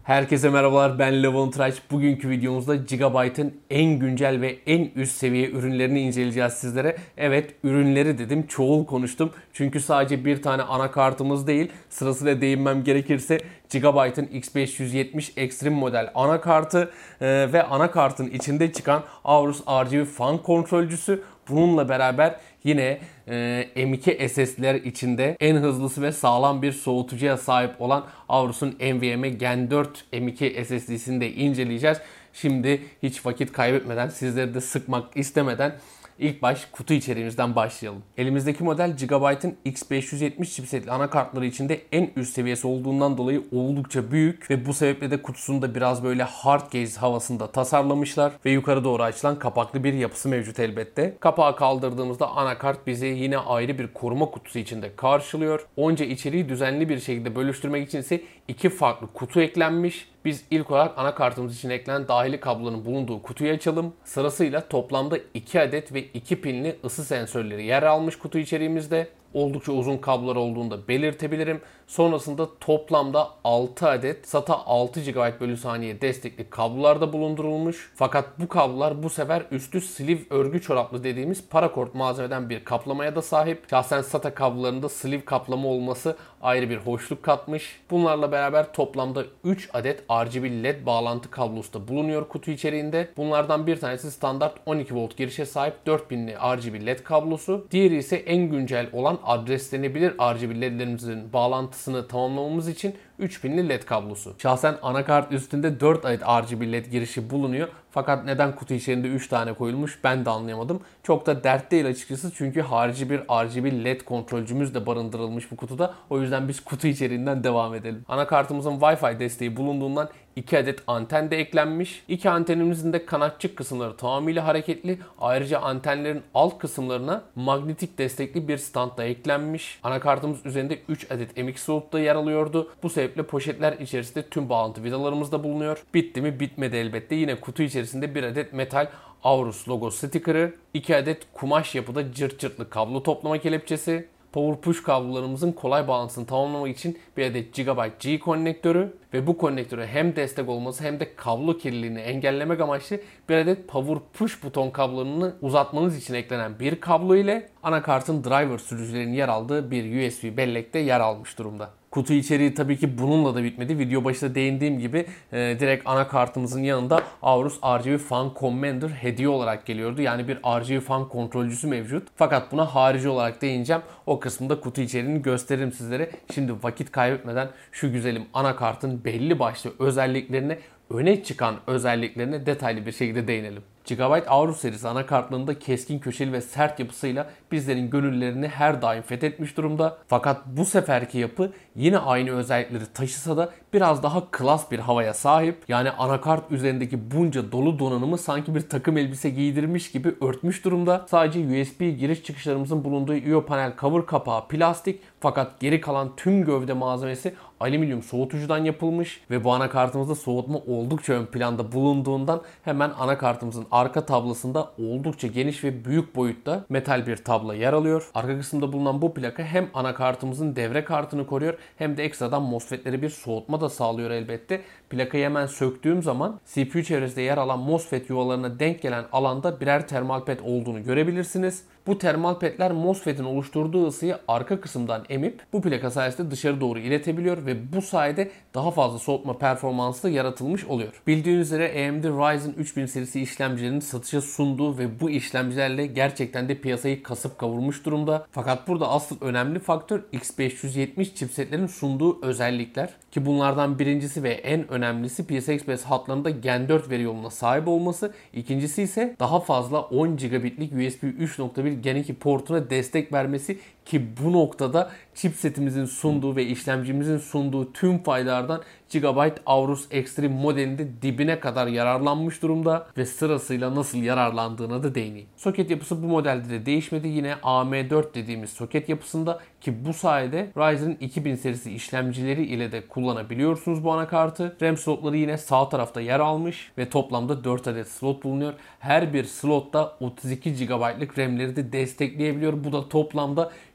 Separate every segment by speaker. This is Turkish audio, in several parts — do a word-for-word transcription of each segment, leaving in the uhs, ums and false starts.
Speaker 1: Herkese merhabalar, ben Levon Tıraş. Bugünkü videomuzda Gigabyte'ın en güncel ve en üst seviye ürünlerini inceleyeceğiz sizlere. Evet, ürünleri dedim, çoğul konuştum. Çünkü sadece bir tane anakartımız değil, sırasıyla değinmem gerekirse Gigabyte'ın X beş yüz yetmiş Extreme model anakartı e, ve anakartın içinde çıkan Aorus R G B fan kontrolcüsü. Bununla beraber yine e, M iki S S D'ler içinde en hızlısı ve sağlam bir soğutucuya sahip olan Aorus'un N V M e Gen dört M iki S S D'sini de inceleyeceğiz. Şimdi hiç vakit kaybetmeden, sizleri de sıkmak istemeden İlk baş kutu içeriğimizden başlayalım. Elimizdeki model Gigabyte'ın X beş yüz yetmiş chipsetli anakartları içinde en üst seviyesi olduğundan dolayı oldukça büyük ve bu sebeple de kutusunu da biraz böyle hard case havasında tasarlamışlar ve yukarı doğru açılan kapaklı bir yapısı mevcut elbette. Kapağı kaldırdığımızda anakart bizi yine ayrı bir koruma kutusu içinde karşılıyor. Onca içeriği düzenli bir şekilde bölüştürmek için ise iki farklı kutu eklenmiş. Biz ilk olarak anakartımız için eklenen dahili kabloların bulunduğu kutuyu açalım. Sırasıyla toplamda iki adet ve iki pinli ısı sensörleri yer almış kutu içeriğimizde. Oldukça uzun kablolar olduğunu da belirtebilirim. Sonrasında toplamda altı adet SATA altı gigabayt bölü saniye destekli kablolar da bulundurulmuş. Fakat bu kablolar bu sefer üstü sleeve örgü çoraplı dediğimiz paracord malzemeden bir kaplamaya da sahip. Şahsen SATA kablolarında sleeve kaplama olması ayrı bir hoşluk katmış. Bunlarla beraber toplamda üç adet R G B led bağlantı kablosu da bulunuyor kutu içeriğinde. Bunlardan bir tanesi standart on iki volt girişe sahip dört pinli R G B led kablosu. Diğeri ise en güncel olan adreslenebilir R G B ledlerimizin bağlantısını tamamlamamız için üç pinli led kablosu. Şahsen anakart üstünde dört adet R G B led girişi bulunuyor. Fakat neden kutu içerisinde üç tane koyulmuş ben de anlayamadım. Çok da dert değil açıkçası çünkü harici bir R G B led kontrolcümüz de barındırılmış bu kutuda. O yüzden biz kutu içeriğinden devam edelim. Anakartımızın Wi-Fi desteği bulunduğundan iki adet anten de eklenmiş. İki antenimizin de kanatçık kısımları tamamıyla hareketli. Ayrıca antenlerin alt kısımlarına magnetik destekli bir stand da eklenmiş. Anakartımız üzerinde üç adet M iki slot da yer alıyordu. Bu sebeple poşetler içerisinde tüm bağlantı vidalarımız da bulunuyor. Bitti mi? Bitmedi elbette. Yine kutu içerisinde bir adet metal Aorus logo sticker'ı, iki adet kumaş yapıda cırt cırtlı kablo toplama kelepçesi, Power Push kablolarımızın kolay bağlantısını tamamlamak için bir adet Gigabyte G konnektörü ve bu konnektörü hem destek olması hem de kablo kirliliğini engellemek amaçlı bir adet Power Push buton kablolarını uzatmanız için eklenen bir kablo ile anakartın driver sürücülerinin yer aldığı bir U S B bellekte yer almış durumda. Kutu içeriği tabii ki bununla da bitmedi. Video başında değindiğim gibi e, direkt anakartımızın yanında Aorus R G B Fan Commander hediye olarak geliyordu. Yani bir R G B fan kontrolcüsü mevcut. Fakat buna harici olarak değineceğim. O kısmında kutu içeriğini gösteririm sizlere. Şimdi vakit kaybetmeden şu güzelim anakartın belli başlı özelliklerine, öne çıkan özelliklerine detaylı bir şekilde değinelim. Gigabyte Aorus serisi anakartlarında keskin köşeli ve sert yapısıyla bizlerin gönüllerini her daim fethetmiş durumda. Fakat bu seferki yapı yine aynı özellikleri taşısa da biraz daha klas bir havaya sahip. Yani anakart üzerindeki bunca dolu donanımı sanki bir takım elbise giydirmiş gibi örtmüş durumda. Sadece U S B giriş çıkışlarımızın bulunduğu I O panel cover kapağı plastik fakat geri kalan tüm gövde malzemesi alüminyum soğutucudan yapılmış ve bu anakartımızda soğutma oldukça ön planda bulunduğundan hemen anakartımızın arka tablasında oldukça geniş ve büyük boyutta metal bir tabla yer alıyor. Arka kısımda bulunan bu plaka hem anakartımızın devre kartını koruyor hem de ekstradan MOSFET'lere bir soğutma da sağlıyor elbette. Plakayı hemen söktüğüm zaman C P U çevresinde yer alan MOSFET yuvalarına denk gelen alanda birer termal ped olduğunu görebilirsiniz. Bu termal pedler MOSFET'in oluşturduğu ısıyı arka kısımdan emip bu plaka sayesinde dışarı doğru iletebiliyor ve bu sayede daha fazla soğutma performansı yaratılmış oluyor. Bildiğiniz üzere A M D Ryzen üç bin serisi işlemcilerin satışa sunduğu ve bu işlemcilerle gerçekten de piyasayı kasıp kavurmuş durumda. Fakat burada asıl önemli faktör X beş yüz yetmiş chipsetlerin sunduğu özellikler ki bunlardan birincisi ve en önemlisi P C I Express hatlarında Gen dört veri yoluna sahip olması. İkincisi ise daha fazla on gigabitlik U S B üç nokta bir Gen iki portuna destek vermesi ki bu noktada chipsetimizin sunduğu ve işlemcimizin sunduğu tüm faydalardan Gigabyte Aorus Extreme modelinde dibine kadar yararlanmış durumda ve sırasıyla nasıl yararlandığına da değineyim. Soket yapısı bu modelde de değişmedi. Yine A M dört dediğimiz soket yapısında ki bu sayede Ryzen iki bin serisi işlemcileri ile de kullanabiliyorsunuz bu anakartı. RAM slotları yine sağ tarafta yer almış ve toplamda dört adet slot bulunuyor. Her bir slotta otuz iki gigabaytlık RAM'leri de destekleyebiliyor. Bu da toplamda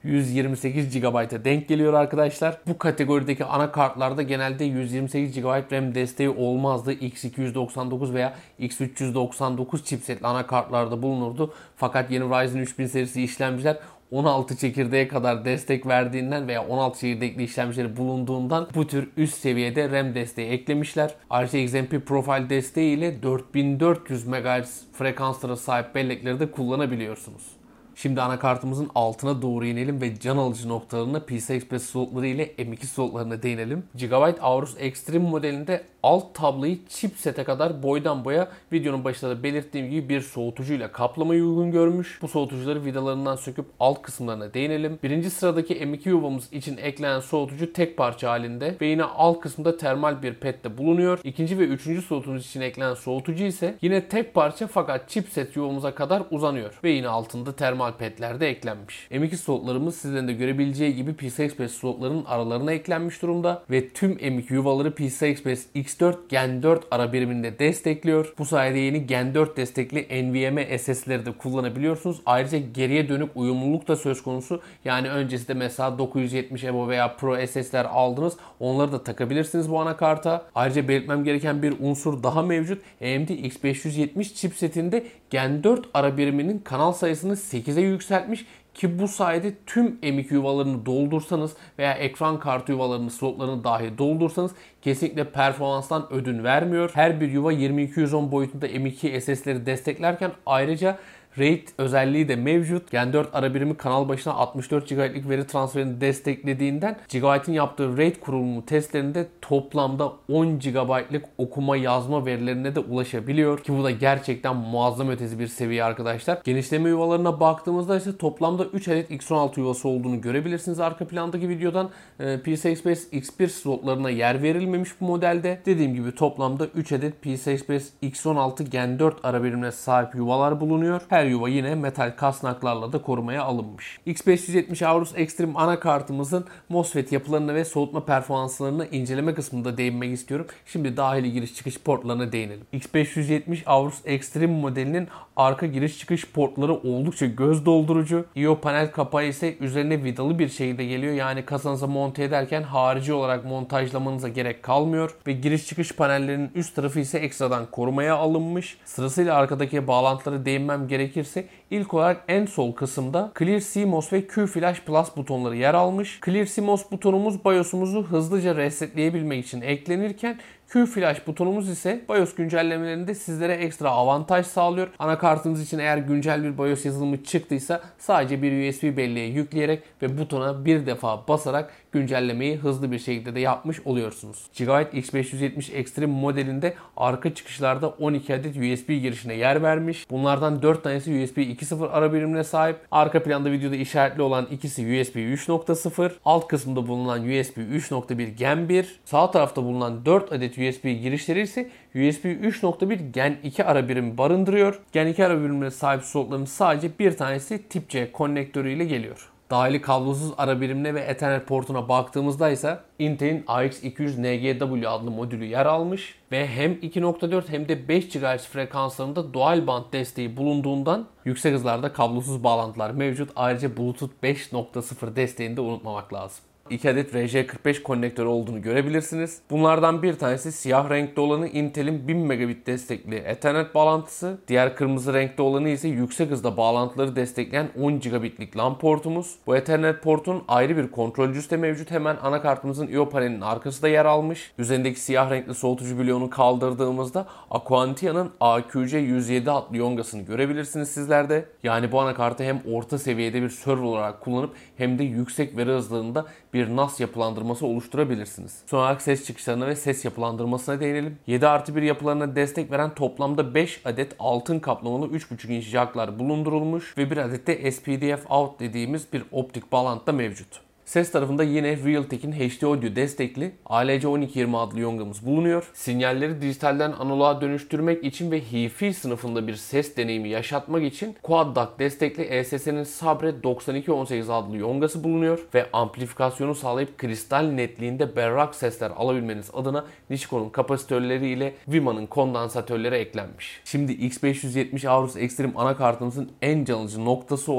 Speaker 1: yüz yirmi sekiz gigabayta denk geliyor arkadaşlar. Bu kategorideki anakartlarda genelde yüz yirmi sekiz gigabayt RAM desteği olmazdı. X iki yüz doksan dokuz veya X üç yüz doksan dokuz chipsetli anakartlarda bulunurdu. Fakat yeni Ryzen üç bin serisi işlemciler on altı çekirdeğe kadar destek verdiğinden veya on altı çekirdekli işlemcileri bulunduğundan bu tür üst seviyede RAM desteği eklemişler. Ayrıca X M P Profile desteği ile dört bin dört yüz megahertz frekanslara sahip bellekleri de kullanabiliyorsunuz. Şimdi anakartımızın altına doğru inelim ve can alıcı noktalarına P C I Express slotları ile M iki slotlarına değinelim. Gigabyte Aorus Extreme modelinde alt tablayı chipsete kadar boydan boya videonun başında da belirttiğim gibi bir soğutucuyla kaplamayı uygun görmüş. Bu soğutucuları vidalarından söküp alt kısımlarına değinelim. Birinci sıradaki M iki yuvamız için eklenen soğutucu tek parça halinde ve yine alt kısımda termal bir pette bulunuyor. İkinci ve üçüncü soğutucu için eklenen soğutucu ise yine tek parça fakat chipset yuvamıza kadar uzanıyor ve yine altında termal petler de eklenmiş. M iki slotlarımız sizlerin de görebileceği gibi P C I Express slotlarının aralarına eklenmiş durumda ve tüm M iki yuvaları P C I Express X dört Gen dört ara biriminde destekliyor. Bu sayede yeni Gen dört destekli NVMe S S'leri de kullanabiliyorsunuz. Ayrıca geriye dönük uyumluluk da söz konusu. Yani öncesinde mesela dokuz yüz yetmiş Evo veya Pro S S'ler aldınız. Onları da takabilirsiniz bu anakarta. Ayrıca belirtmem gereken bir unsur daha mevcut. A M D X beş yüz yetmiş chipsetinde Gen dört ara biriminin kanal sayısını sekize yükseltmiş ki bu sayede tüm M iki yuvalarını doldursanız veya ekran kartı yuvalarını, slotlarını dahi doldursanız kesinlikle performanstan ödün vermiyor. Her bir yuva yirmi iki yüz on boyutunda M iki S S'leri desteklerken ayrıca RAID özelliği de mevcut. Gen dört ara birimi kanal başına altmış dört gigabaytlık veri transferini desteklediğinden Gigabyte'in yaptığı RAID kurulumu testlerinde toplamda on gigabaytlık okuma yazma verilerine de ulaşabiliyor. Ki bu da gerçekten muazzam ötesi bir seviye arkadaşlar. Genişleme yuvalarına baktığımızda ise toplamda üç adet X on altı yuvası olduğunu görebilirsiniz arka plandaki videodan. P C I Express X bir slotlarına yer verilmemiş bu modelde. Dediğim gibi toplamda üç adet P C I Express X on altı Gen dört ara birimine sahip yuvalar bulunuyor. Her yuva yine metal kasnaklarla da korumaya alınmış. X beş yüz yetmiş Aorus Extreme anakartımızın MOSFET yapılarına ve soğutma performanslarını inceleme kısmında değinmek istiyorum. Şimdi dahili giriş çıkış portlarına değinelim. X beş yüz yetmiş Aorus Extreme modelinin arka giriş çıkış portları oldukça göz doldurucu. I O panel kapağı ise üzerine vidalı bir şekilde geliyor. Yani kasanıza monte ederken harici olarak montajlamanıza gerek kalmıyor. Ve giriş çıkış panellerinin üst tarafı ise ekstradan korumaya alınmış. Sırasıyla arkadaki bağlantılara değinmem gerekirse ilk olarak en sol kısımda Clear C M O S ve Q Flash Plus butonları yer almış. Clear C M O S butonumuz BIOS'umuzu hızlıca resetleyebilmek için eklenirken Q Flash butonumuz ise BIOS güncellemelerinde sizlere ekstra avantaj sağlıyor. Anakartınız için eğer güncel bir BIOS yazılımı çıktıysa sadece bir U S B belleğe yükleyerek ve butona bir defa basarak güncellemeyi hızlı bir şekilde de yapmış oluyorsunuz. Gigabyte X beş yüz yetmiş Extreme modelinde arka çıkışlarda on iki adet U S B girişine yer vermiş. Bunlardan dört tanesi U S B iki nokta sıfır ara birimine sahip. Arka planda videoda işaretli olan ikisi U S B üç nokta sıfır. Alt kısmında bulunan U S B üç nokta bir Gen bir. Sağ tarafta bulunan dört adet U S B girişleri ise U S B üç nokta bir Gen iki ara birimi barındırıyor. Gen iki ara birimine sahip slotların sadece bir tanesi Tip C konnektörü ile geliyor. Dahili kablosuz ara birimine ve Ethernet portuna baktığımızda ise Intel'in A X iki yüz N G W adlı modülü yer almış ve hem iki nokta dört hem de beş gigahertz frekanslarında dual band desteği bulunduğundan yüksek hızlarda kablosuz bağlantılar mevcut. Ayrıca Bluetooth beş nokta sıfır desteğini de unutmamak lazım. iki adet R J kırk beş konnektörü olduğunu görebilirsiniz. Bunlardan bir tanesi siyah renkli olanı Intel'in bin megabit destekli Ethernet bağlantısı. Diğer kırmızı renkli olanı ise yüksek hızda bağlantıları destekleyen on gigabitlik LAN portumuz. Bu Ethernet portun ayrı bir kontrolcüsü de mevcut. Hemen anakartımızın I O panelinin arkası da yer almış. Üzerindeki siyah renkli soğutucu bloğunu kaldırdığımızda Aquantia'nın A Q C yüz yedi adlı yongasını görebilirsiniz sizler de. Yani bu anakartı hem orta seviyede bir server olarak kullanıp hem de yüksek veri hızlarında bir N A S yapılandırması oluşturabilirsiniz. Son olarak ses çıkışlarına ve ses yapılandırmasına değinelim. yedi artı bir yapılarına destek veren toplamda beş adet altın kaplamalı üç buçuk inç jacklar bulundurulmuş ve bir adet de S P D F out dediğimiz bir optik bağlantı da mevcut. Ses tarafında yine Realtek'in H D Audio destekli A L C on iki yirmi adlı yongamız bulunuyor. Sinyalleri dijitalden analoğa dönüştürmek için ve Hi-Fi sınıfında bir ses deneyimi yaşatmak için Quad D A C destekli E S S'nin Sabre doksan iki on sekiz adlı yongası bulunuyor ve amplifikasyonu sağlayıp kristal netliğinde berrak sesler alabilmeniz adına Nichica'nın kapasitörleri ile Vima'nın kondansatörleri eklenmiş. Şimdi X beş yüz yetmiş Aorus Extreme anakartımızın en can alıcı noktası olan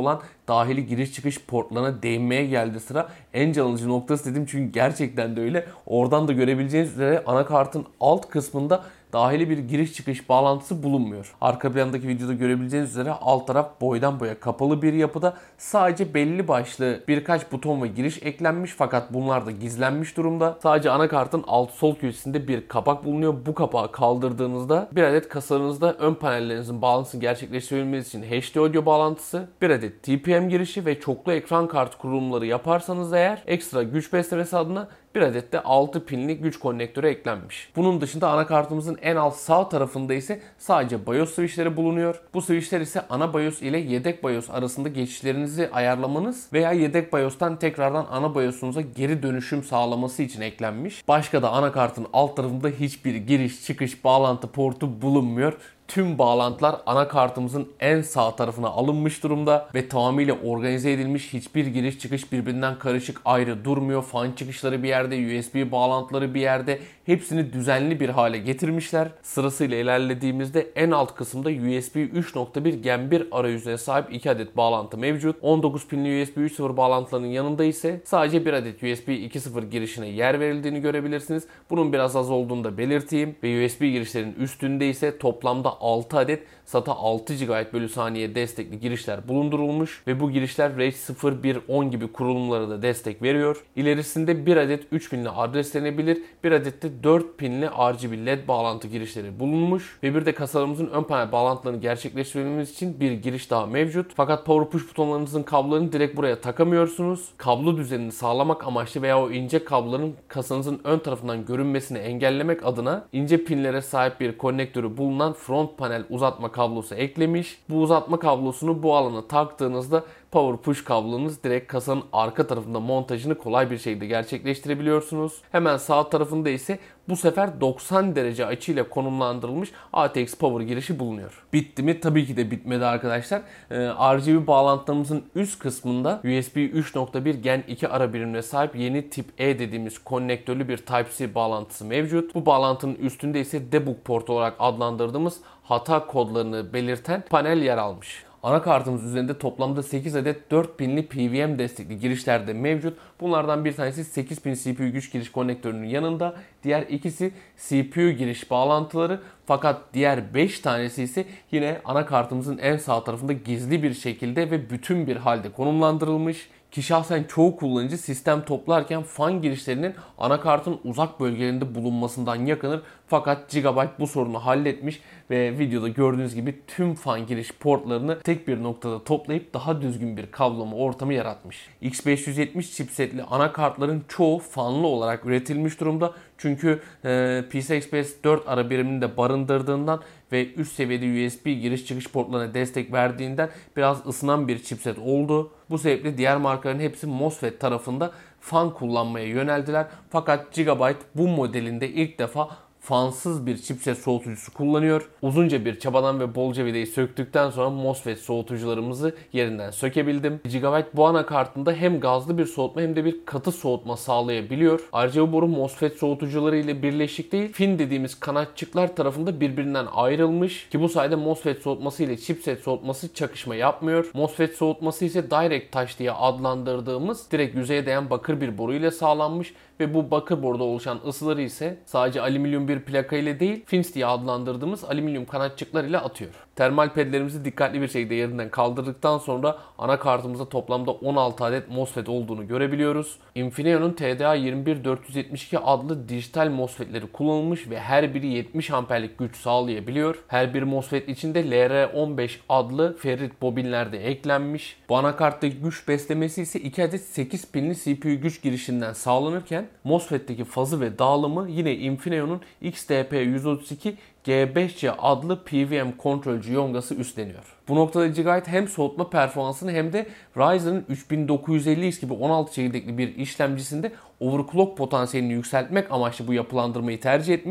Speaker 1: dahili giriş çıkış portlarına değinmeye geldi sıra. En can alıcı noktası dedim çünkü gerçekten de öyle. Oradan da görebileceğiniz üzere anakartın alt kısmında dahili bir giriş çıkış bağlantısı bulunmuyor. Arka plandaki videoda görebileceğiniz üzere alt taraf boydan boya kapalı bir yapıda. Sadece belli başlı birkaç buton ve giriş eklenmiş fakat bunlar da gizlenmiş durumda. Sadece anakartın alt sol köşesinde bir kapak bulunuyor. Bu kapağı kaldırdığınızda bir adet kasanızda ön panellerinizin bağlantısını gerçekleştirebilmeniz için H D audio bağlantısı, bir adet T P M girişi ve çoklu ekran kartı kurulumları yaparsanız eğer ekstra güç beslemesi adına bir adet de altı pinli güç konnektörü eklenmiş. Bunun dışında anakartımızın en alt sağ tarafında ise sadece BIOS switchleri bulunuyor. Bu switchler ise ana BIOS ile yedek BIOS arasında geçişlerinizi ayarlamanız veya yedek BIOS'tan tekrardan ana BIOS'unuza geri dönüşüm sağlaması için eklenmiş. Başka da anakartın alt tarafında hiçbir giriş çıkış bağlantı portu bulunmuyor. Tüm bağlantılar anakartımızın en sağ tarafına alınmış durumda ve tamamıyla organize edilmiş. Hiçbir giriş çıkış birbirinden karışık ayrı durmuyor. Fan çıkışları bir yerde, U S B bağlantıları bir yerde. Hepsini düzenli bir hale getirmişler. Sırasıyla ilerlediğimizde en alt kısımda U S B üç nokta bir Gen bir arayüzüne sahip iki adet bağlantı mevcut. on dokuz pinli U S B üç nokta sıfır bağlantılarının yanında ise sadece bir adet U S B iki nokta sıfır girişine yer verildiğini görebilirsiniz. Bunun biraz az olduğunu da belirteyim. Ve U S B girişlerin üstünde ise toplamda altı adet SATA altı gigabayt bölü saniye destekli girişler bulundurulmuş ve bu girişler RAID sıfır bir on gibi kurulumlara da destek veriyor. İlerisinde bir adet üç pinli adreslenebilir, bir adet de dört pinli R G B L E D bağlantı girişleri bulunmuş ve bir de kasalarımızın ön panel bağlantılarını gerçekleştirmemiz için bir giriş daha mevcut. Fakat power push butonlarınızın kablolarını direkt buraya takamıyorsunuz. Kablo düzenini sağlamak amaçlı veya o ince kabloların kasanızın ön tarafından görünmesini engellemek adına ince pinlere sahip bir konnektörü bulunan front panel uzatma kablosu eklemiş. Bu uzatma kablosunu bu alana taktığınızda power push kablonuz direkt kasanın arka tarafında montajını kolay bir şekilde gerçekleştirebiliyorsunuz. Hemen sağ tarafında ise bu sefer doksan derece açıyla konumlandırılmış A T X power girişi bulunuyor. Bitti mi? Tabii ki de bitmedi arkadaşlar. Ee, R G B bağlantılarımızın üst kısmında U S B üç nokta bir Gen iki ara birimine sahip yeni tip E dediğimiz konnektörlü bir Type-C bağlantısı mevcut. Bu bağlantının üstünde ise debug portu olarak adlandırdığımız hata kodlarını belirten panel yer almış. Anakartımız üzerinde toplamda sekiz adet dört pinli P V M destekli girişler de mevcut. Bunlardan bir tanesi sekiz pin C P U güç giriş konnektörünün yanında. Diğer ikisi C P U giriş bağlantıları. Fakat diğer beş tanesi ise yine anakartımızın en sağ tarafında gizli bir şekilde ve bütün bir halde konumlandırılmış. Ki şahsen çoğu kullanıcı sistem toplarken fan girişlerinin anakartın uzak bölgelerinde bulunmasından yakınır. Fakat Gigabyte bu sorunu halletmiş ve videoda gördüğünüz gibi tüm fan giriş portlarını tek bir noktada toplayıp daha düzgün bir kabloma ortamı yaratmış. X beş yüz yetmiş chipsetli anakartların çoğu fanlı olarak üretilmiş durumda. Çünkü e, P C I Express dört ara birimini de barındırdığından ve üst seviyede U S B giriş çıkış portlarına destek verdiğinden biraz ısınan bir chipset oldu. Bu sebeple diğer markaların hepsi MOSFET tarafında fan kullanmaya yöneldiler. Fakat Gigabyte bu modelinde ilk defa fansız bir chipset soğutucusu kullanıyor. Uzunca bir çabadan ve bolca vidayı söktükten sonra MOSFET soğutucularımızı yerinden sökebildim. Gigabyte bu anakartında hem gazlı bir soğutma hem de bir katı soğutma sağlayabiliyor. Ayrıca bu boru MOSFET soğutucuları ile birleşik değil, fin dediğimiz kanatçıklar tarafında birbirinden ayrılmış ki bu sayede MOSFET soğutması ile chipset soğutması çakışma yapmıyor. MOSFET soğutması ise Direct Touch diye adlandırdığımız direkt yüzeye değen bakır bir boru ile sağlanmış ve bu bakır boruda oluşan ısıları ise sadece alüminyum bir plaka ile değil, fins diye adlandırdığımız alüminyum kanatçıklar ile atıyor. Termal pedlerimizi dikkatli bir şekilde yerinden kaldırdıktan sonra anakartımızda toplamda on altı adet MOSFET olduğunu görebiliyoruz. Infineon'un T D A yirmi bir dört yüz yetmiş iki adlı dijital MOSFET'leri kullanılmış ve her biri yetmiş amperlik güç sağlayabiliyor. Her bir MOSFET içinde L R on beş adlı ferrit bobinler de eklenmiş. Bu anakarttaki güç beslemesi ise iki adet sekiz pinli C P U güç girişinden sağlanırken MOSFET'teki fazı ve dağılımı yine Infineon'un X T P yüz otuz iki G beş C adlı P V M kontrolcü yongası üstleniyor. Bu noktada Gigabyte hem soğutma performansını hem de Ryzen'ın üç bin dokuz yüz elli X gibi on altı çekirdekli bir işlemcisinde overclock potansiyelini yükseltmek amaçlı bu yapılandırmayı tercih etmiş.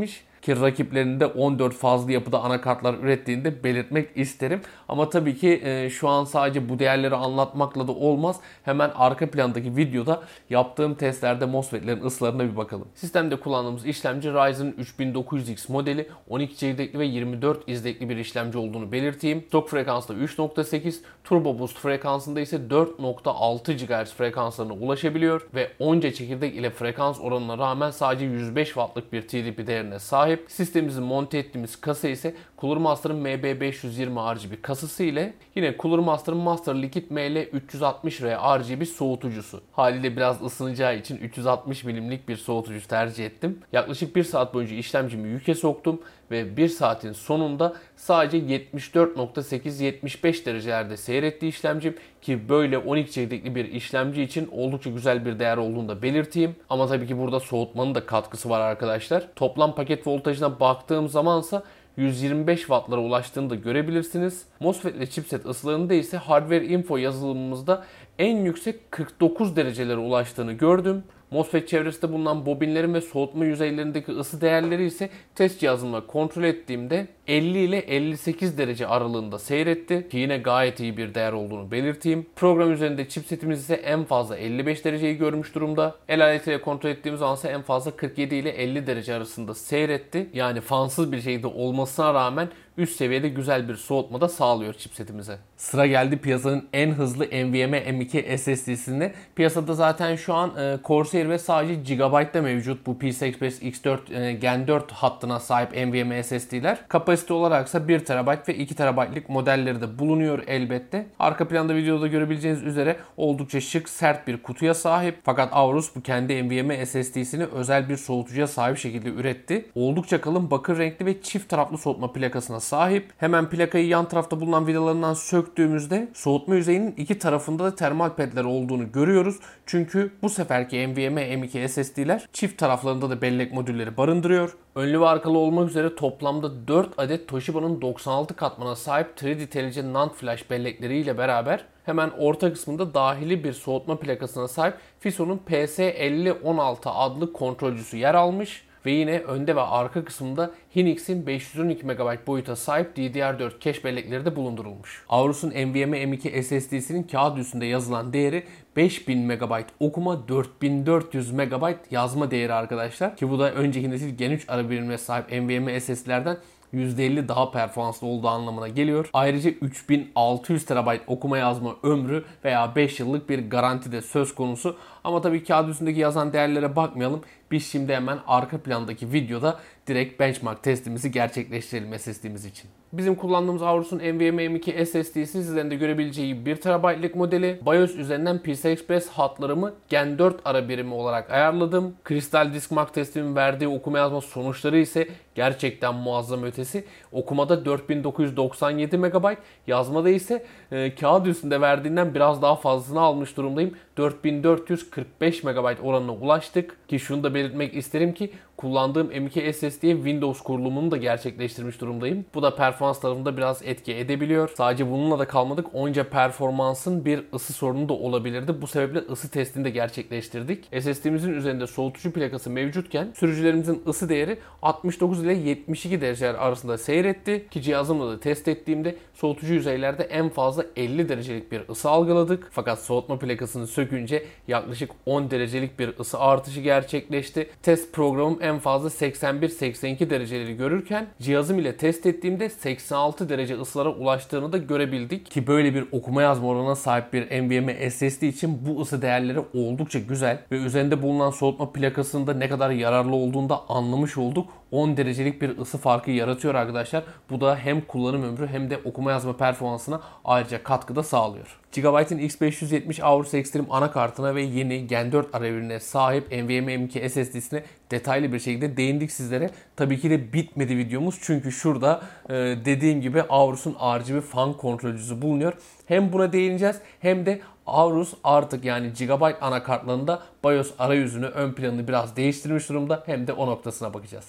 Speaker 1: ki rakiplerinde on dört fazlı yapıda anakartlar ürettiğini de belirtmek isterim. Ama tabii ki e, şu an sadece bu değerleri anlatmakla da olmaz. Hemen arka plandaki videoda yaptığım testlerde MOSFET'lerin ısılarına bir bakalım. Sistemde kullandığımız işlemci Ryzen üç bin dokuz yüz X modeli, on iki çekirdekli ve yirmi dört izlekli bir işlemci olduğunu belirteyim. Stok frekansta üç nokta sekiz, Turbo Boost frekansında ise dört nokta altı gigahertz frekanslarına ulaşabiliyor ve onca çekirdek ile frekans oranına rağmen sadece yüz beş wattlık bir T D P değerine sahip. Sistemimizi monte ettiğimiz kasa ise Cooler Master'ın M B beş yüz yirmi R G B kasası ile yine Cooler Master'ın Master Liquid M L üç yüz altmış R R G B soğutucusu. Haliyle biraz ısınacağı için üç yüz altmış milimlik bir soğutucu tercih ettim. Yaklaşık bir saat boyunca işlemcimi yüke soktum ve bir saatin sonunda sadece yetmiş dört nokta sekiz yetmiş beş derecelerde seyretti işlemcim ki böyle on iki çekirdekli bir işlemci için oldukça güzel bir değer olduğunu da belirteyim. Ama tabii ki burada soğutmanın da katkısı var arkadaşlar. Toplam paket voltajına baktığım zamansa yüz yirmi beş wattlara ulaştığını da görebilirsiniz. MOSFET ile chipset ısılarında ise Hardware Info yazılımımızda en yüksek kırk dokuz derecelere ulaştığını gördüm. MOSFET çevresinde bulunan bobinlerin ve soğutma yüzeylerindeki ısı değerleri ise test cihazımla kontrol ettiğimde elli ile elli sekiz derece aralığında seyretti ki yine gayet iyi bir değer olduğunu belirteyim. Program üzerinde chipsetimiz ise en fazla elli beş dereceyi görmüş durumda. El aletiyle kontrol ettiğimiz zaman ise en fazla kırk yedi ile elli derece arasında seyretti. Yani fansız bir şekilde olmasına rağmen üst seviyede güzel bir soğutma da sağlıyor chipsetimize. Sıra geldi piyasanın en hızlı NVMe M iki S S D'sine. Piyasada zaten şu an e, Corsair ve sadece Gigabyte'da mevcut bu P C I Express X dört e, Gen dört hattına sahip NVMe S S D'ler. Kapasite olaraksa bir terabayt ve iki terabaytlık modelleri de bulunuyor elbette. Arka planda videoda görebileceğiniz üzere oldukça şık, sert bir kutuya sahip. Fakat Aorus bu kendi NVMe S S D'sini özel bir soğutucuya sahip şekilde üretti. Oldukça kalın bakır renkli ve çift taraflı soğutma plakasına sahip. Hemen plakayı yan tarafta bulunan vidalarından söktüğümüzde soğutma yüzeyinin iki tarafında da termal pedler olduğunu görüyoruz. Çünkü bu seferki NVMe M iki S S D'ler çift taraflarında da bellek modülleri barındırıyor. Önlü ve arkalı olmak üzere toplamda dört adet Toshiba'nın doksan altı katmana sahip üç D T L C NAND flash bellekleriyle beraber hemen orta kısmında dahili bir soğutma plakasına sahip Fiso'nun P S elli on altı adlı kontrolcüsü yer almış. Ve yine önde ve arka kısmında Hynix'in beş yüz on iki megabayt boyuta sahip D D R dört cache bellekleri de bulundurulmuş. Aorus'un NVMe M iki S S D'sinin kağıt üstünde yazılan değeri beş bin megabayt okuma, dört bin dört yüz megabayt yazma değeri arkadaşlar. Ki bu da önceki nesil Gen üç ara birimine sahip NVMe S S D'lerden yüzde elli daha performanslı olduğu anlamına geliyor. Ayrıca üç bin altı yüz terabayt okuma yazma ömrü veya beş yıllık bir garanti de söz konusu. Ama tabii kağıt üstündeki yazan değerlere bakmayalım. Biz şimdi hemen arka plandaki videoda direkt benchmark testimizi gerçekleştirelim S S D'miz için. Bizim kullandığımız Aorus'un NVMe M iki S S D'si sizlerin de görebileceği bir terabaytlık modeli. BIOS üzerinden P C I Express hatlarımı Gen dört ara birimi olarak ayarladım. Crystal Disk Mark testimin verdiği okuma yazma sonuçları ise gerçekten muazzam ötesi. Okumada dört bin dokuz yüz doksan yedi megabayt, yazmada ise e, kağıt üstünde verdiğinden biraz daha fazlasını almış durumdayım. dört bin dört yüz kırk beş megabayt oranına ulaştık ki şunu da belirtmek isterim ki kullandığım M iki S S D'ye Windows kurulumunu da gerçekleştirmiş durumdayım. Bu da performans tarafında biraz etki edebiliyor. Sadece bununla da kalmadık. Onca performansın bir ısı sorunu da olabilirdi. Bu sebeple ısı testini de gerçekleştirdik. S S D'mizin üzerinde soğutucu plakası mevcutken sürücülerimizin ısı değeri altmış dokuz ile yetmiş iki dereceler arasında seyretti ki cihazımla da test ettiğimde soğutucu yüzeylerde en fazla elli derecelik bir ısı algıladık. Fakat soğutma plakasını sökünce yaklaşık on derecelik bir ısı artışı gerçekleşti. Test programım en fazla seksen bir seksen iki dereceleri görürken cihazım ile test ettiğimde seksen altı derece ısılara ulaştığını da görebildik. Ki böyle bir okuma yazma oranına sahip bir NVMe S S D için bu ısı değerleri oldukça güzel ve üzerinde bulunan soğutma plakasında ne kadar yararlı olduğunu da anlamış olduk. on derecelik bir ısı farkı yaratıyor arkadaşlar. Bu da hem kullanım ömrü hem de okuma yazma performansına ayrıca katkıda sağlıyor. Gigabyte'in X beş yüz yetmiş Aorus Extreme anakartına ve yeni Gen dört arabirimine sahip NVMe M iki S S D'sine detaylı bir şekilde değindik sizlere. Tabii ki de bitmedi videomuz çünkü şurada e, dediğim gibi Aorus'un R G B fan kontrolcüsü bulunuyor. Hem buna değineceğiz hem de Aorus artık yani Gigabyte anakartlarında BIOS arayüzünü, ön planını biraz değiştirmiş durumda, hem de o noktasına bakacağız.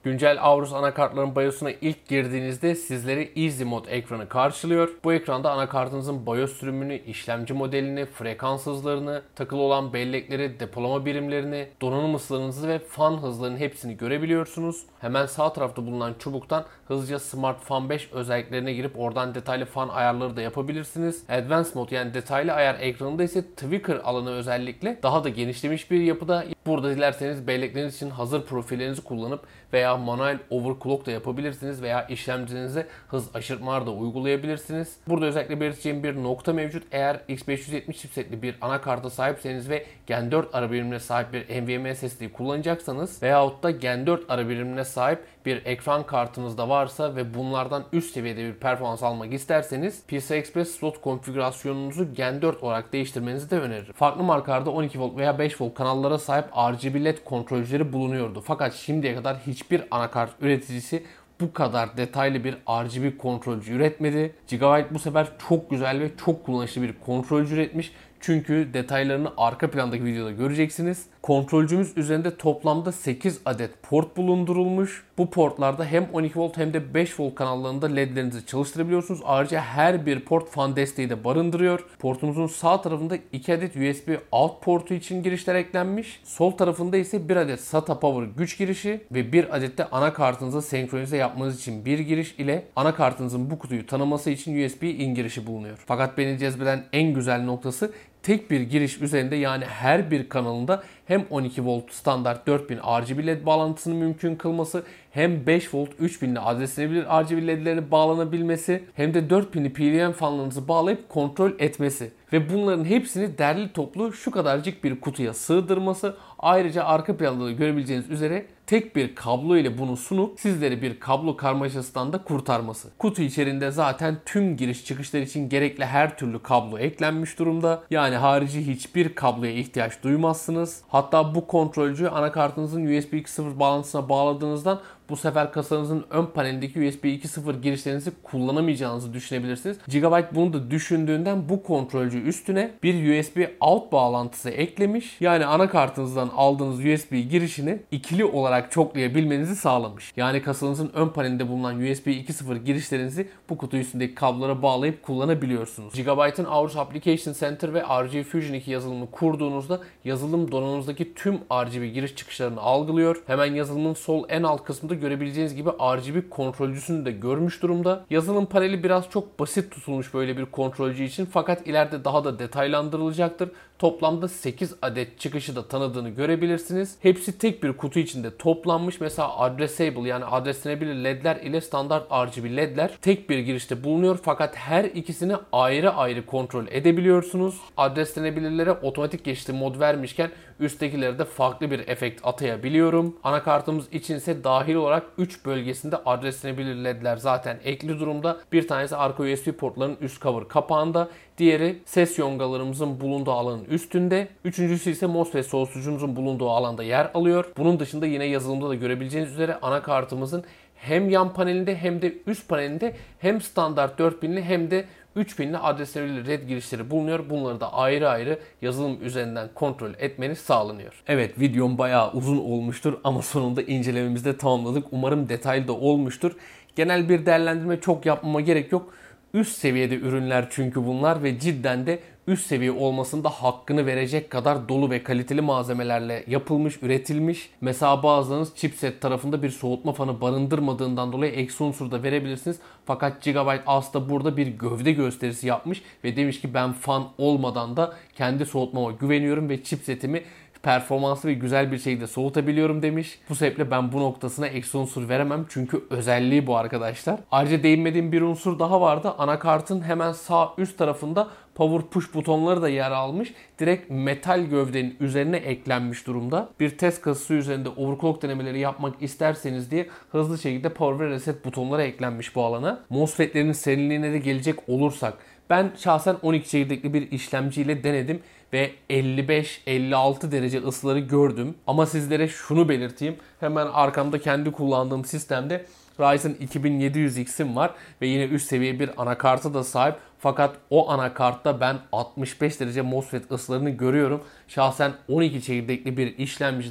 Speaker 1: Güncel Aorus anakartların BIOS'una ilk girdiğinizde sizleri Easy Mode ekranı karşılıyor. Bu ekranda anakartınızın BIOS sürümünü, işlemci modelini, frekans hızlarını, takılı olan bellekleri, depolama birimlerini, donanım ısılarınızı ve fan hızlarının hepsini görebiliyorsunuz. Hemen sağ tarafta bulunan çubuktan hızlıca Smart Fan beş özelliklerine girip oradan detaylı fan ayarları da yapabilirsiniz. Advanced Mode yani detaylı ayar ekranında ise tweaker alanı özellikle daha da genişlemiş bir yapıda. Burada dilerseniz bellekleriniz için hazır profillerinizi kullanıp veya manuel overclock da yapabilirsiniz veya işlemcinize hız aşırtmalar da uygulayabilirsiniz. Burada özellikle belirteceğim bir nokta mevcut. Eğer X beş yüz yetmiş chipsetli bir anakarta sahipseniz ve Gen dört ara birimine sahip bir NVMe S S D kullanacaksanız veyahut da Gen dört ara birimine sahip bir ekran kartınız da varsa ve bunlardan üst seviyede bir performans almak isterseniz P C I Express slot konfigürasyonunuzu Gen dört olarak değiştirmenizi de öneririm. Farklı markalarda on iki volt veya beş volt kanallara sahip R G B L E D kontrolcüleri bulunuyordu. Fakat şimdiye kadar hiçbir anakart üreticisi bu kadar detaylı bir R G B kontrolcü üretmedi. Gigabyte bu sefer çok güzel ve çok kullanışlı bir kontrolcü üretmiş. Çünkü detaylarını arka plandaki videoda göreceksiniz. Kontrolcümüz üzerinde toplamda sekiz adet port bulundurulmuş. Bu portlarda hem on iki volt hem de beş volt kanallarında ledlerinizi çalıştırabiliyorsunuz. Ayrıca her bir port fan desteği de barındırıyor. Portumuzun sağ tarafında iki adet U S B out portu için girişler eklenmiş. Sol tarafında ise bir adet SATA power güç girişi ve bir adet de anakartınıza senkronize yapmanız için bir giriş ile anakartınızın bu kutuyu tanıması için U S B in girişi bulunuyor. Fakat beni cezbeden en güzel noktası tek bir giriş üzerinde yani her bir kanalında hem on iki volt standart dört bin R G B L E D bağlantısını mümkün kılması, hem beş volt üç binli adreslenebilir R G B L E D'leri bağlanabilmesi, hem de dört pinli P W M fanlarınızı bağlayıp kontrol etmesi ve bunların hepsini derli toplu şu kadarcık bir kutuya sığdırması. Ayrıca arka planda da görebileceğiniz üzere tek bir kablo ile bunu sunup sizleri bir kablo karmaşasından da kurtarması. Kutu içerisinde zaten tüm giriş çıkışlar için gerekli her türlü kablo eklenmiş durumda. Yani harici hiçbir kabloya ihtiyaç duymazsınız. Hatta bu kontrolcüyü anakartınızın U S B iki nokta sıfır bağlantısına bağladığınızdan bu sefer kasanızın ön panelindeki U S B iki nokta sıfır girişlerinizi kullanamayacağınızı düşünebilirsiniz. Gigabyte bunu da düşündüğünden bu kontrolcü üstüne bir U S B out bağlantısı eklemiş. Yani anakartınızdan aldığınız U S B girişini ikili olarak çoklayabilmenizi sağlamış. Yani kasanızın ön panelinde bulunan U S B iki nokta sıfır girişlerinizi bu kutu üstündeki kablolara bağlayıp kullanabiliyorsunuz. Gigabyte'ın Aorus Application Center ve R G Fusion iki yazılımını kurduğunuzda yazılım donanımınızdaki tüm R G B giriş çıkışlarını algılıyor. Hemen yazılımın sol en alt kısmında görebileceğiniz gibi R G B kontrolcüsünü de görmüş durumda. Yazılım paneli biraz çok basit tutulmuş böyle bir kontrolcü için fakat ileride daha da detaylandırılacaktır. Toplamda sekiz adet çıkışı da tanıdığını görebilirsiniz. Hepsi tek bir kutu içinde toplanmış. Mesela addressable yani adreslenebilir ledler ile standart R G B ledler tek bir girişte bulunuyor fakat her ikisini ayrı ayrı kontrol edebiliyorsunuz. Adreslenebilirlere otomatik geçişli mod vermişken üsttekilere de farklı bir efekt atayabiliyorum. Anakartımız için ise dahil olarak üç bölgesinde adreslenebilir ledler zaten ekli durumda. Bir tanesi arka U S B portların üst cover kapağında. Diğeri ses yongalarımızın bulunduğu alanın üstünde. Üçüncüsü ise MOSFET soğutucumuzun bulunduğu alanda yer alıyor. Bunun dışında yine yazılımda da görebileceğiniz üzere anakartımızın hem yan panelinde hem de üst panelinde hem standart dört binli hem de üç binli adreslenebilir red girişleri bulunuyor. Bunları da ayrı ayrı yazılım üzerinden kontrol etmeniz sağlanıyor. Evet, videom bayağı uzun olmuştur ama sonunda incelememizi de tamamladık. Umarım detaylı da olmuştur. Genel bir değerlendirme çok yapmama gerek yok. Üst seviyede ürünler çünkü bunlar ve cidden de üst seviye olmasında hakkını verecek kadar dolu ve kaliteli malzemelerle yapılmış, üretilmiş. Mesela bazılarınız chipset tarafında bir soğutma fanı barındırmadığından dolayı eksi unsur da verebilirsiniz. Fakat Gigabyte aslında burada bir gövde gösterisi yapmış ve demiş ki ben fan olmadan da kendi soğutmama güveniyorum ve chipsetimi performanslı ve güzel bir şekilde soğutabiliyorum demiş. Bu sebeple ben bu noktasına eksi unsur veremem. Çünkü özelliği bu arkadaşlar. Ayrıca değinmediğim bir unsur daha vardı. Anakartın hemen sağ üst tarafında power push butonları da yer almış. Direkt metal gövdenin üzerine eklenmiş durumda. Bir test kasası üzerinde overclock denemeleri yapmak isterseniz diye hızlı şekilde power ve reset butonları eklenmiş bu alana. MOSFET'lerin serinliğine de gelecek olursak, ben şahsen on iki çekirdekli bir işlemciyle denedim ve elli beş elli altı derece ısıları gördüm. Ama sizlere şunu belirteyim. Hemen arkamda kendi kullandığım sistemde Ryzen iki bin yedi yüz X'im var ve yine üst seviye bir anakarta da sahip. Fakat o anakartta ben altmış beş derece MOSFET ısılarını görüyorum. Şahsen on iki çekirdekli bir işlemcide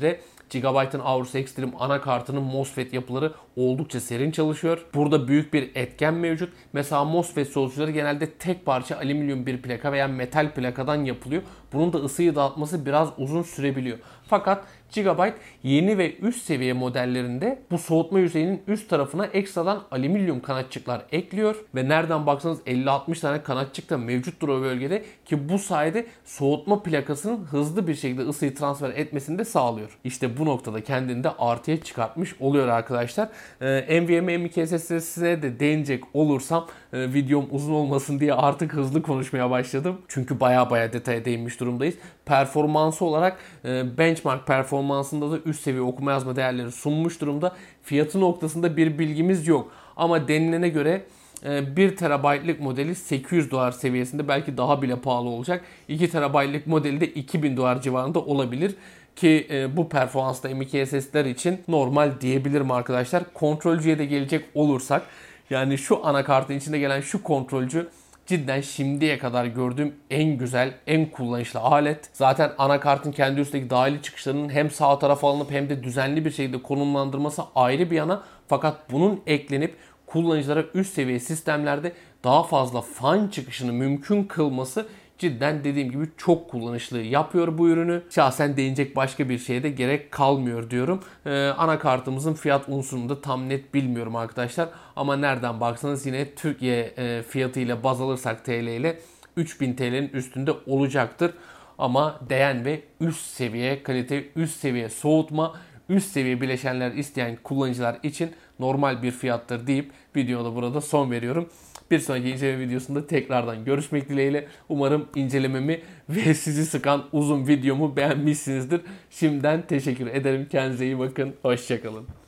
Speaker 1: Gigabyte'ın Aorus Extreme anakartının MOSFET yapıları oldukça serin çalışıyor. Burada büyük bir etken mevcut. Mesela MOSFET soğutucuları genelde tek parça alüminyum bir plaka veya metal plakadan yapılıyor. Bunun da ısıyı dağıtması biraz uzun sürebiliyor. Fakat Gigabyte yeni ve üst seviye modellerinde bu soğutma yüzeyinin üst tarafına ekstradan alüminyum kanatçıklar ekliyor ve nereden baksanız elli altmış tane kanatçık da mevcuttur o bölgede ki bu sayede soğutma plakasının hızlı bir şekilde ısıyı transfer etmesini de sağlıyor. İşte bu noktada kendini de artıya çıkartmış oluyor arkadaşlar. Ee, NVMe M iki S S D'sine de değinecek olursam e, videom uzun olmasın diye artık hızlı konuşmaya başladım. Çünkü baya baya detaya değinmiş durumdayız. Performansı olarak e, benchmark performansında da üst seviye okuma yazma değerleri sunmuş durumda. Fiyatı noktasında bir bilgimiz yok. Ama denilene göre bir terabaytlık modeli sekiz yüz dolar seviyesinde, belki daha bile pahalı olacak. iki terabaytlık modeli de iki bin dolar civarında olabilir. Ki bu performansta M iki S S D'ler için normal diyebilirim arkadaşlar. Kontrolcüye de gelecek olursak, yani şu anakartın içinde gelen şu kontrolcü cidden şimdiye kadar gördüğüm en güzel, en kullanışlı alet. Zaten anakartın kendi üstteki dahili çıkışlarının hem sağ tarafa alınıp hem de düzenli bir şekilde konumlandırması ayrı bir yana. Fakat bunun eklenip kullanıcılara üst seviye sistemlerde daha fazla fan çıkışını mümkün kılması cidden dediğim gibi çok kullanışlı yapıyor bu ürünü. Şahsen değinecek başka bir şeye de gerek kalmıyor diyorum. Ee, anakartımızın fiyat unsurunu da tam net bilmiyorum arkadaşlar. Ama nereden baksanız yine Türkiye e, fiyatıyla baz alırsak T L ile üç bin T L'nin üstünde olacaktır. Ama değen ve üst seviye kalite, üst seviye soğutma, üst seviye bileşenler isteyen kullanıcılar için normal bir fiyattır deyip videoda burada son veriyorum. Bir sonraki inceleme videosunda tekrardan görüşmek dileğiyle. Umarım incelememi ve sizi sıkan uzun videomu beğenmişsinizdir. Şimdiden teşekkür ederim. Kendinize iyi bakın. Hoşçakalın.